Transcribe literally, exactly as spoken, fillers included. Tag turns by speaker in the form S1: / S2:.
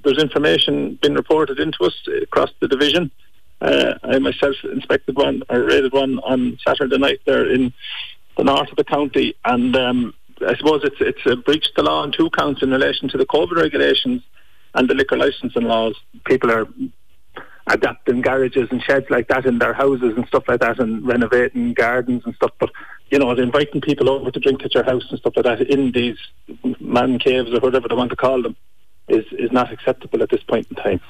S1: there's information been reported into us across the division. Uh, I myself inspected one, or raided one on Saturday night there in the north of the county, and um, I suppose it's it's a breach of the law on two counts in relation to the COVID regulations and the liquor licensing laws. People are adapting garages and sheds like that in their houses and stuff like that, and renovating gardens and stuff, but you know, inviting people over to drink at your house and stuff like that in these man caves or whatever they want to call them is, is not acceptable at this point in time.